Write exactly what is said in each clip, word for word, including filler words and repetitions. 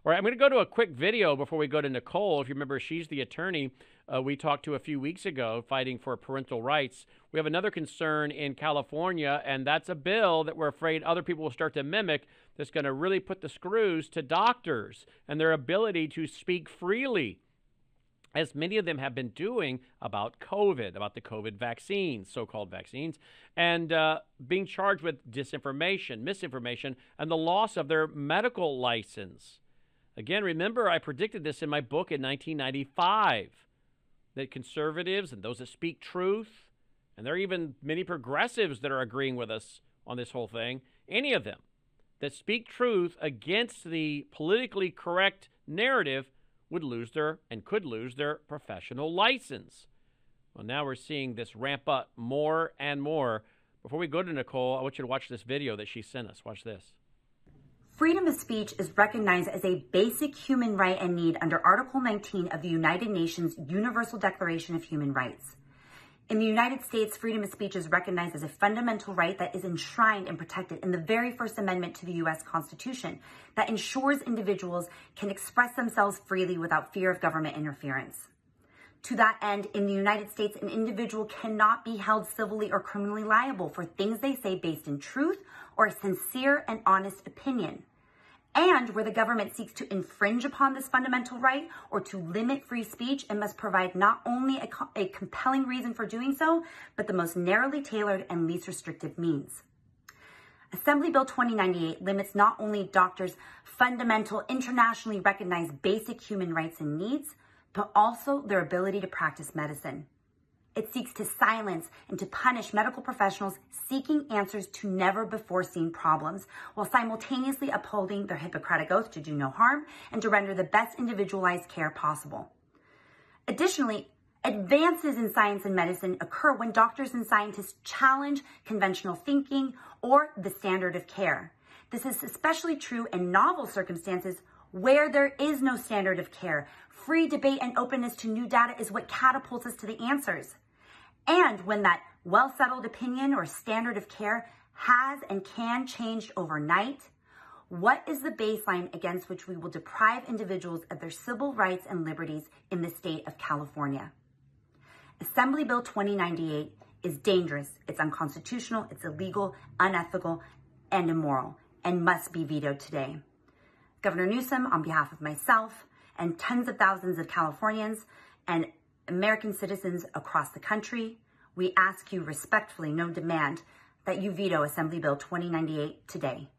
All right, I'm going to go to a quick video before we go to Nicole. If you remember, she's the attorney uh, we talked to a few weeks ago fighting for parental rights. We have another concern in California, and that's a bill that we're afraid other people will start to mimic that's going to really put the screws to doctors and their ability to speak freely, as many of them have been doing about COVID, about the COVID vaccines, so-called vaccines, and uh, being charged with disinformation, misinformation, and the loss of their medical license. Again, remember, I predicted this in my book in nineteen ninety-five, that conservatives and those that speak truth, and there are even many progressives that are agreeing with us on this whole thing, any of them that speak truth against the politically correct narrative would lose their and could lose their professional license. Well, now we're seeing this ramp up more and more. Before we go to Nicole, I want you to watch this video that she sent us. Watch this. Freedom of speech is recognized as a basic human right and need under Article nineteen of the United Nations Universal Declaration of Human Rights. In the United States, freedom of speech is recognized as a fundamental right that is enshrined and protected in the very First Amendment to the U S Constitution that ensures individuals can express themselves freely without fear of government interference. To that end, in the United States, an individual cannot be held civilly or criminally liable for things they say based in truth or a sincere and honest opinion. And where the government seeks to infringe upon this fundamental right or to limit free speech, it must provide not only a, co- a compelling reason for doing so, but the most narrowly tailored and least restrictive means. Assembly Bill twenty ninety-eight limits not only doctors' fundamental, internationally recognized basic human rights and needs, but also their ability to practice medicine. It seeks to silence and to punish medical professionals seeking answers to never before seen problems, while simultaneously upholding their Hippocratic oath to do no harm and to render the best individualized care possible. Additionally, advances in science and medicine occur when doctors and scientists challenge conventional thinking or the standard of care. This is especially true in novel circumstances where there is no standard of care. Free debate and openness to new data is what catapults us to the answers. And when that well-settled opinion or standard of care has and can change overnight, what is the baseline against which we will deprive individuals of their civil rights and liberties in the state of California? Assembly Bill twenty ninety-eight is dangerous, it's unconstitutional, it's illegal, unethical, and immoral, and must be vetoed today. Governor Newsom, on behalf of myself and tens of thousands of Californians and American citizens across the country, we ask you respectfully, no demand, that you veto Assembly Bill twenty ninety-eight today.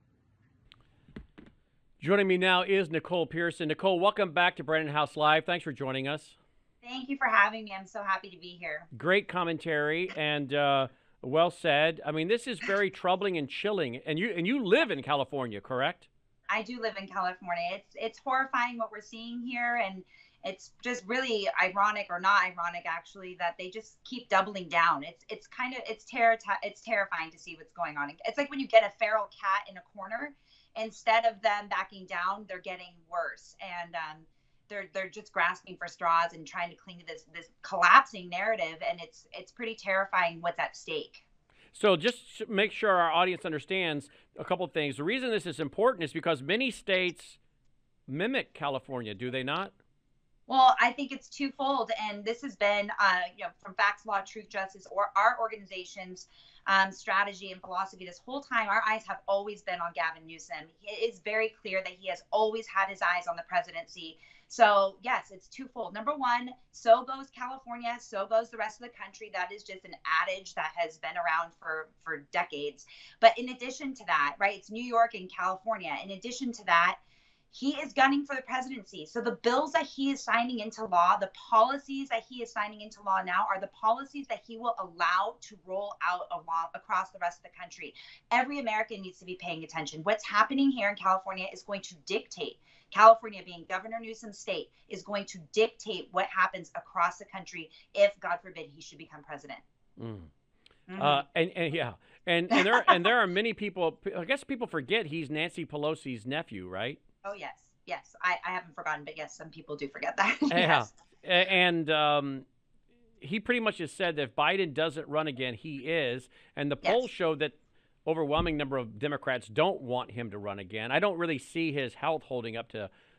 Joining me now is Nicole Pearson. Nicole, welcome back to Brandon House Live. Thanks for joining us. Thank you for having me. I'm so happy to be here. Great commentary and uh, well said. I mean, this is very troubling and chilling. And you and you live in California, correct? I do live in California. It's it's horrifying what we're seeing here, and it's just really ironic, or not ironic actually, that they just keep doubling down. It's it's kind of it's terror it's terrifying to see what's going on. It's like when you get a feral cat in a corner, instead of them backing down, they're getting worse, and um, they're they're just grasping for straws and trying to cling to this this collapsing narrative, and it's it's pretty terrifying what's at stake. So just to make sure our audience understands a couple of things. The reason this is important is because many states mimic California, do they not? Well, I think it's twofold, and this has been, uh, you know, from Facts, Law, Truth, Justice, or our organization's um, strategy and philosophy this whole time. Our eyes have always been on Gavin Newsom. It is very clear that he has always had his eyes on the presidency. So, yes, it's twofold. Number one, so goes California, so goes the rest of the country. That is just an adage that has been around for, for decades. But in addition to that, right, it's New York and California. In addition to that, he is gunning for the presidency. So the bills that he is signing into law, the policies that he is signing into law now are the policies that he will allow to roll out along, across the rest of the country. Every American needs to be paying attention. What's happening here in California is going to dictate, California being Governor Newsom's state, is going to dictate what happens across the country if, God forbid, he should become president. Mm. Mm-hmm. Uh, and, and yeah, and and there and there are many people. I guess people forget he's Nancy Pelosi's nephew, right? Oh, yes. Yes. I, I haven't forgotten, but yes, some people do forget that. Yeah. Yes. And um, he pretty much has said that if Biden doesn't run again, he is. And the polls Yes. show that overwhelming number of Democrats don't want him to run again. I don't really see his health holding up to,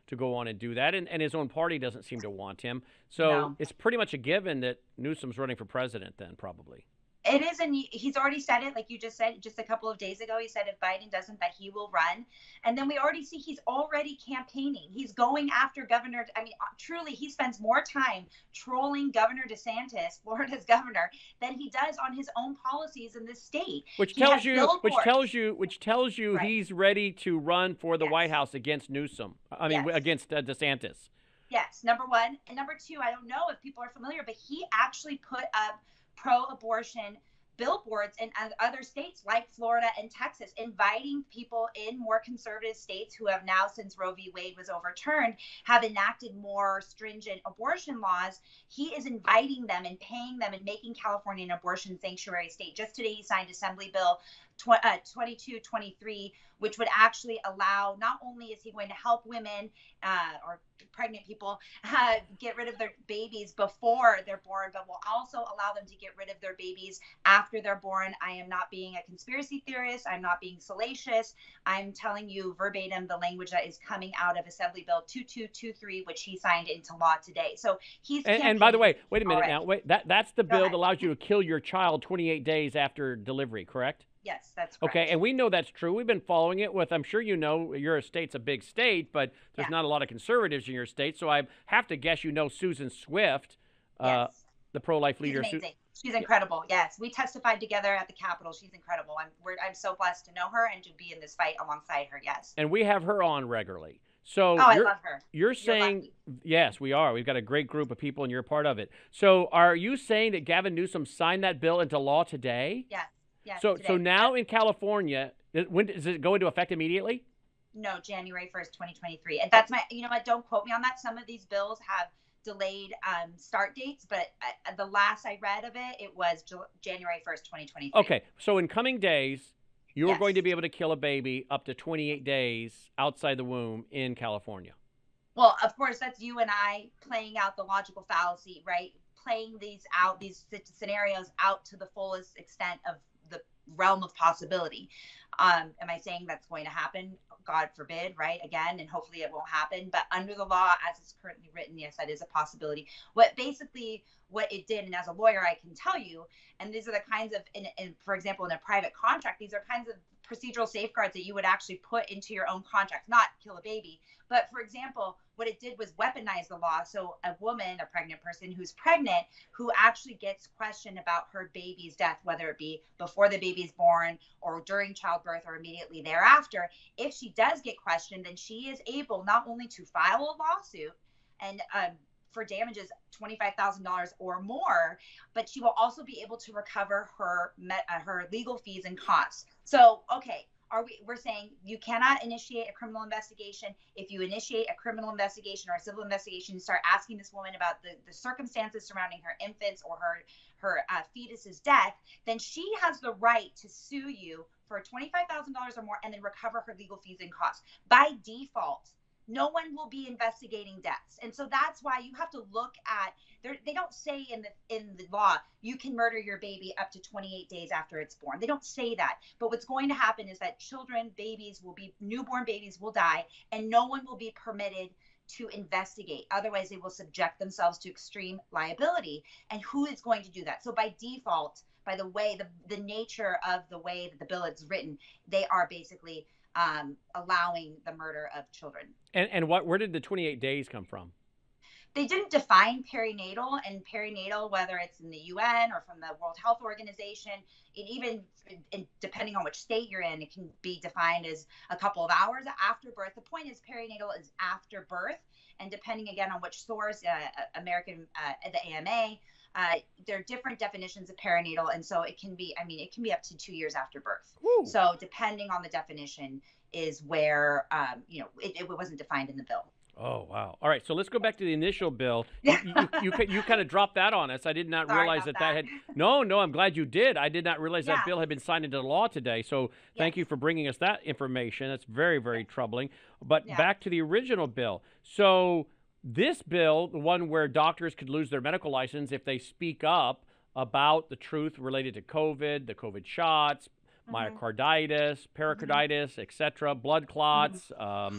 to go on and do that. And, and his own party doesn't seem to want him. So No. it's pretty much a given that Newsom's running for president then, probably. It is, and he's already said it, like you just said, just a couple of days ago. He said if Biden doesn't, that he will run. And then we already see he's already campaigning. He's going after Governor. I mean, truly, he spends more time trolling Governor DeSantis, Florida's governor, than he does on his own policies in this state. Which He tells has you, billboards. which tells you, which tells you Right. he's ready to run for the Yes. White House against Newsom. I mean, Yes. against uh, DeSantis. Yes, number one. And number two, I don't know if people are familiar, but he actually put up pro-abortion billboards in other states like Florida and Texas, inviting people in more conservative states who have now, since Roe v. Wade was overturned, have enacted more stringent abortion laws. He is inviting them and paying them and making California an abortion sanctuary state. Just today, he signed Assembly Bill twenty-two twenty-three, which would actually allow, not only is he going to help women uh, or pregnant people uh, get rid of their babies before they're born, but will also allow them to get rid of their babies after they're born. I am not being a conspiracy theorist. I'm not being salacious. I'm telling you verbatim the language that is coming out of Assembly Bill twenty-two twenty-three, which he signed into law today. So he's And, and by the way, wait a minute already. now. Wait, that that's the Go bill ahead. that allows you to kill your child twenty-eight days after delivery, correct? Yes, that's correct. Okay, and we know that's true. We've been following it with, I'm sure you know, your state's a big state, but there's Yeah. not a lot of conservatives in your state. So I have to guess you know Susan Swift, uh, Yes. the pro-life She's leader. Su- amazing. She's incredible. Yes, we testified together at the Capitol. She's incredible. I'm we're, I'm so blessed to know her and to be in this fight alongside her. Yes. and we have her on regularly. So Oh, I you're, love her. you're saying, lucky. yes, we are. We've got a great group of people, and you're part of it. So are you saying that Gavin Newsom signed that bill into law today? Yes. Yes. So, today. so now in California, it- when does it go into effect immediately? No, January first, twenty twenty-three. And that's my. You know what? Don't quote me on that. Some of these bills have delayed um, start dates, but uh, the last I read of it, it was Ju- January first, twenty twenty-three. Okay, so in coming days, you're Yes. going to be able to kill a baby up to twenty-eight days outside the womb in California. Well, of course, that's you and I playing out the logical fallacy, right? Playing these out, these scenarios out to the fullest extent of the realm of possibility. Um, am I saying that's going to happen? God forbid, right? Again, and hopefully it won't happen. But under the law, as it's currently written, yes, that is a possibility. What basically what it did, and as a lawyer, I can tell you, and these are the kinds of, in, in, for example, in a private contract, these are kinds of procedural safeguards that you would actually put into your own contract, not kill a baby. But for example, what it did was weaponize the law. So a woman, a pregnant person who's pregnant, who actually gets questioned about her baby's death, whether it be before the baby's born or during childbirth or immediately thereafter, if she does get questioned, then she is able not only to file a lawsuit and um, for damages twenty-five thousand dollars or more, but she will also be able to recover her met, uh, her legal fees and costs. So, okay, are we we're saying you cannot initiate a criminal investigation. If you initiate a criminal investigation or a civil investigation, you start asking this woman about the, the circumstances surrounding her infant's or her her uh, fetus's death, then she has the right to sue you for twenty-five thousand dollars or more and then recover her legal fees and costs. By default, no one will be investigating deaths. And so that's why you have to look at, they don't say in the in the law, you can murder your baby up to twenty-eight days after it's born. They don't say that. But what's going to happen is that children, babies will be, newborn babies will die, and no one will be permitted to investigate. Otherwise, they will subject themselves to extreme liability. And who is going to do that? So by default, by the way, the, the nature of the way that the bill is written, they are basically um, allowing the murder of children. And and what? Where did the twenty-eight days come from? They didn't define perinatal, and perinatal, whether it's in the U N or from the World Health Organization, and even in, depending on which state you're in, it can be defined as a couple of hours after birth. The point is perinatal is after birth, and depending again on which source, uh, American, uh, the A M A, uh, there are different definitions of perinatal, and so it can be, I mean, it can be up to two years after birth. Woo. So depending on the definition is where, um, you know, it, it wasn't defined in the bill. Oh, wow. All right, so let's go back to the initial bill. Yeah. You, you, you, you kind of dropped that on us. I did not Sorry realize that about that that. had... No, no, I'm glad you did. I did not realize that Yeah. bill had been signed into law today. So thank Yes. you for bringing us that information. That's very, very troubling. But Yeah. back to the original bill. So this bill, the one where doctors could lose their medical license if they speak up about the truth related to COVID, the COVID shots, Mhm. myocarditis, pericarditis, et cetera, blood clots, um,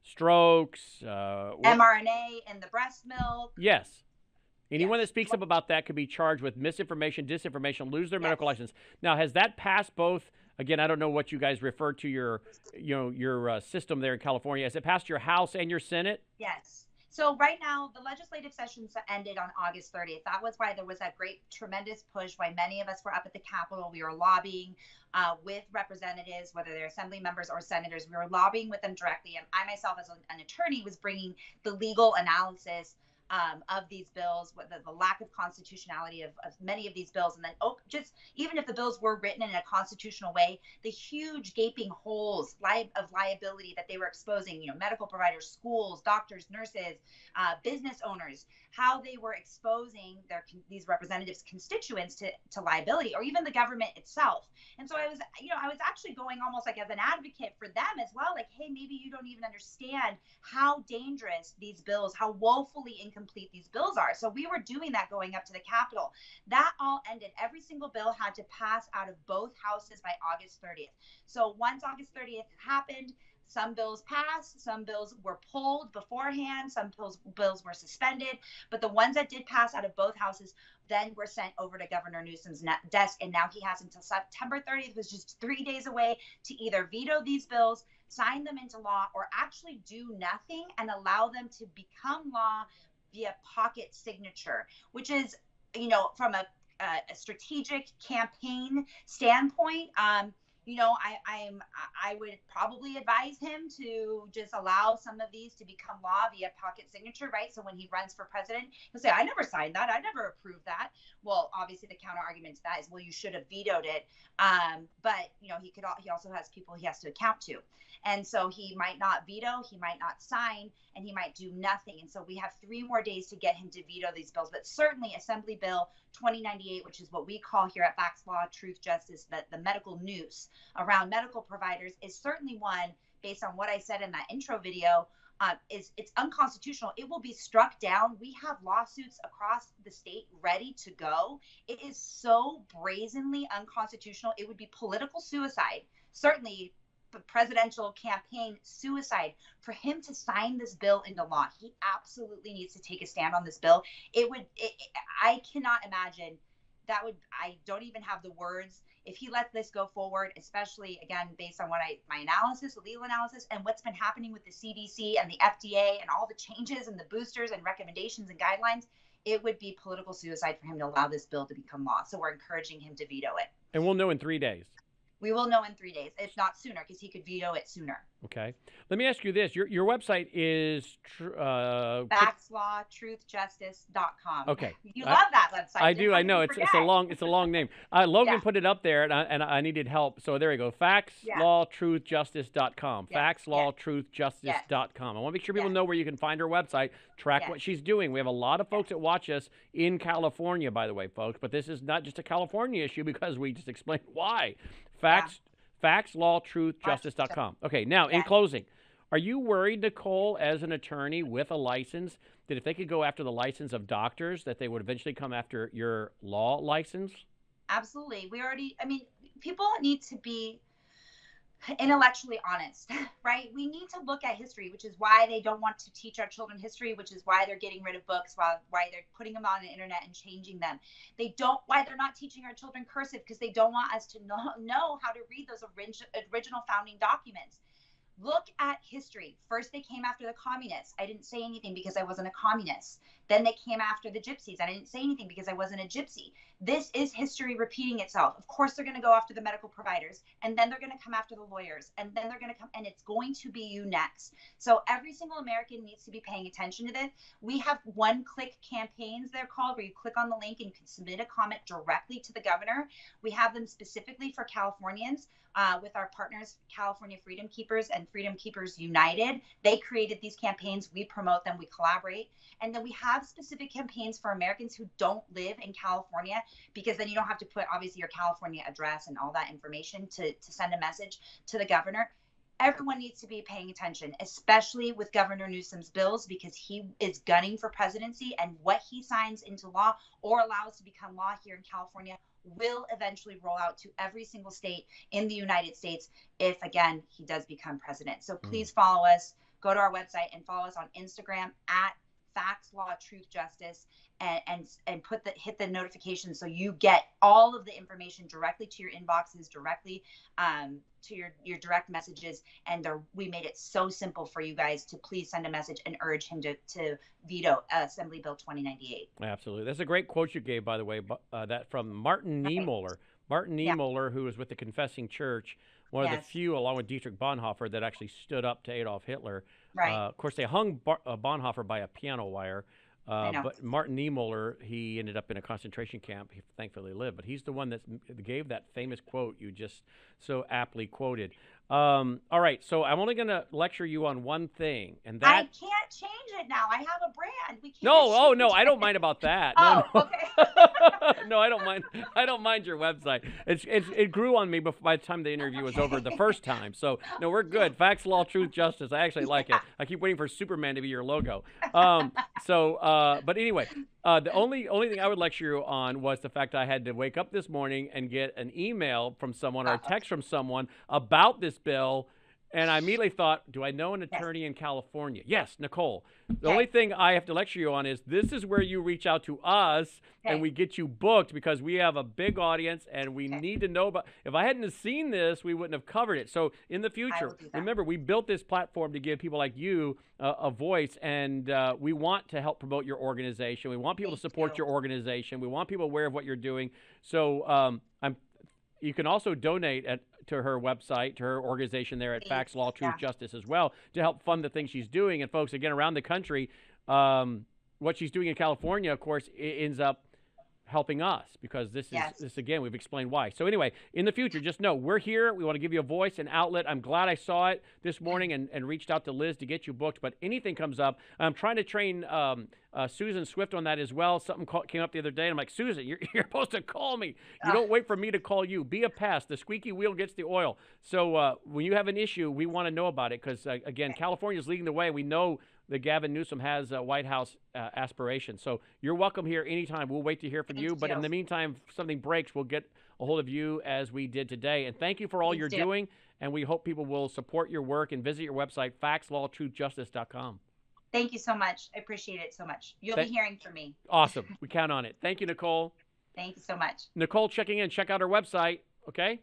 strokes, uh, what, mRNA in the breast milk. yes. Anyone Yes. that speaks up about that could be charged with misinformation, disinformation, lose their Yes. medical license. Now, has that passed both? Again, I don't know what you guys refer to your, you know, your uh, system there in California. Has it passed your House and your Senate? Yes. So right now, the legislative session ended on August thirtieth. That was why there was that great, tremendous push, why many of us were up at the Capitol. We were lobbying uh, with representatives, whether they're assembly members or senators. We were lobbying with them directly. And I myself, as an attorney, was bringing the legal analysis Um, of these bills, the, the lack of constitutionality of, of many of these bills, and then oh, just even if the bills were written in a constitutional way, the huge gaping holes li- of liability that they were exposing, you know, medical providers, schools, doctors, nurses, uh, business owners, how they were exposing their these representatives' constituents to, to liability, or even the government itself. And so I was, you know, I was actually going almost like as an advocate for them as well, like, hey, maybe you don't even understand how dangerous these bills, how woefully incomplete these bills are. So we were doing that going up to the Capitol. That all ended. Every single bill had to pass out of both houses by August thirtieth. So once August thirtieth happened, some bills passed, some bills were pulled beforehand, some bills bills were suspended, but the ones that did pass out of both houses then were sent over to Governor Newsom's desk, and now he has until September thirtieth, which is just three days away, to either veto these bills, sign them into law, or actually do nothing and allow them to become law via pocket signature, which is, you know, from a, a strategic campaign standpoint, um, you know, I, I'm, I would probably advise him to just allow some of these to become law via pocket signature, right? So when he runs for president, he'll say, I never signed that. I never approved that. Well, obviously the counter argument to that is, well, you should have vetoed it. Um, but, you know, he could, he also has people he has to account to. And so he might not veto, he might not sign, and he might do nothing. And so we have three more days to get him to veto these bills. But certainly Assembly Bill twenty ninety-eight, which is what we call here at Facts Law, Truth, Justice, the, the medical noose around medical providers, is certainly one, based on what I said in that intro video, uh, is it's unconstitutional. It will be struck down. We have lawsuits across the state ready to go. It is so brazenly unconstitutional. It would be political suicide. Certainly presidential campaign suicide for him to sign this bill into law. He absolutely needs to take a stand on this bill. It would, it, I cannot imagine that would, I don't even have the words. If he let this go forward, especially again, based on what I, my analysis, the legal analysis, and what's been happening with the C D C and the F D A and all the changes and the boosters and recommendations and guidelines, it would be political suicide for him to allow this bill to become law. So we're encouraging him to veto it. And we'll know in three days. We will know in three days, if not sooner, because he could veto it sooner. Okay. Let me ask you this. Your your website is... Tr- uh, Facts Law Truth Justice dot com. Okay. You I, love that website. I do. I know. It's it's a long it's a long name. Uh, Logan Yeah. put it up there, and I, and I needed help. So there you go. Facts Law Truth Justice dot com. Yes. Facts Law Yes. Truth Justice dot com. I want to make sure people Yes. know where you can find her website, track Yes. what she's doing. We have a lot of folks Yes. that watch us in California, by the way, folks. But this is not just a California issue because we just explained why. Facts. Yeah. Facts Law Truth Justice dot com. Okay. Now, in Yes. closing. Are you worried, Nicole, as an attorney with a license, that if they could go after the license of doctors, that they would eventually come after your law license? Absolutely. We already, I mean, people need to be intellectually honest, right? We need to look at history, which is why they don't want to teach our children history, which is why they're getting rid of books, why, why they're putting them on the internet and changing them. They don't, why they're not teaching our children cursive, because they don't want us to know, know how to read those orig- original founding documents. Look at history. First, they came after the communists. I didn't say anything because I wasn't a communist. Then they came after the gypsies. I didn't say anything because I wasn't a gypsy. This is history repeating itself. Of course, they're going to go after the medical providers, and then they're going to come after the lawyers, and then they're going to come, and it's going to be you next. So every single American needs to be paying attention to this. We have one-click campaigns, they're called, where you click on the link and you can submit a comment directly to the governor. We have them specifically for Californians. Uh, with our partners, California Freedom Keepers and Freedom Keepers United. They created these campaigns. We promote them. We collaborate. And then we have specific campaigns for Americans who don't live in California, because then you don't have to put, obviously, your California address and all that information to, to send a message to the governor. Everyone needs to be paying attention, especially with Governor Newsom's bills, because he is gunning for presidency, and what he signs into law or allows to become law here in California will eventually roll out to every single state in the United States if, again, he does become president. So please follow us, go to our website and follow us on Instagram at Facts, Law, Truth, Justice, and and and put the hit the notification so you get all of the information directly to your inboxes, directly um, to your your direct messages. And we made it so simple for you guys to please send a message and urge him to to veto uh, Assembly Bill twenty ninety-eight. Absolutely, that's a great quote you gave, by the way. Uh, that from Martin Right. Niemöller. Martin Yeah. Niemöller, who was with the Confessing Church, one of Yes. the few, along with Dietrich Bonhoeffer, that actually stood up to Adolf Hitler. Right. Uh, of course, they hung Bar- uh, Bonhoeffer by a piano wire. Uh, I know. but Martin Niemöller, he ended up in a concentration camp. He thankfully lived. But he's the one that gave that famous quote you just so aptly quoted. Um, all right, so I'm only going to lecture you on one thing, and that I can't change it now. I have a brand. We can't. no, oh change no, I don't it. mind about that. Oh, no, no. okay. No, I don't mind. I don't mind your website. It's, it's it grew on me before, by the time the interview was over the first time. So no, we're good. Facts, Law, Truth, Justice. I actually like it. I keep waiting for Superman to be your logo. Um, so, uh, but anyway, uh, the only only thing I would lecture you on was the fact I had to wake up this morning and get an email from someone or a text from someone about this bill. And I immediately thought, do I know an attorney in California? Yes, Nicole. The Okay. only thing I have to lecture you on is this is where you reach out to us Okay. and we get you booked because we have a big audience and we Okay. need to know about. If I hadn't have seen this, we wouldn't have covered it. So in the future, will do that. remember, we built this platform to give people like you uh, a voice, and uh, we want to help promote your organization. We want people Thank to support you. your organization. We want people aware of what you're doing. So um, I'm. You can also donate at to her website, to her organization there at Please, Facts, Law, Truth, yeah. Justice as well, to help fund the things she's doing. And folks, again, around the country, um, what she's doing in California, of course, i- ends up helping us because this is Yes. this again, we've explained why. So anyway, in the future, just know we're here. We want to give you a voice, an outlet. I'm glad I saw it this morning and, and reached out to Liz to get you booked. But anything comes up, I'm trying to train um, uh, Susan Swift on that as well. Something call, came up the other day, and I'm like, Susan, you're, you're supposed to call me. You don't wait for me to call you. Be a pest. The squeaky wheel gets the oil. So uh, when you have an issue, we want to know about it because, uh, again, California's leading the way. We know that Gavin Newsom has uh, White House uh, aspirations. So you're welcome here anytime. We'll wait to hear from Thank you. But in you. the meantime, if something breaks, we'll get a hold of you as we did today. And thank you for all Please you're do. doing. And we hope people will support your work and visit your website, facts law truth justice dot com. Thank you so much. I appreciate it so much. You'll Thank- be hearing from me. Awesome. We count on it. Thank you, Nicole. Thank you so much. Nicole checking in. Check out her website, okay?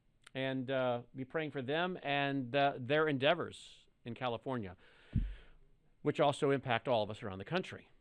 And uh, be praying for them and uh, their endeavors in California, which also impact all of us around the country.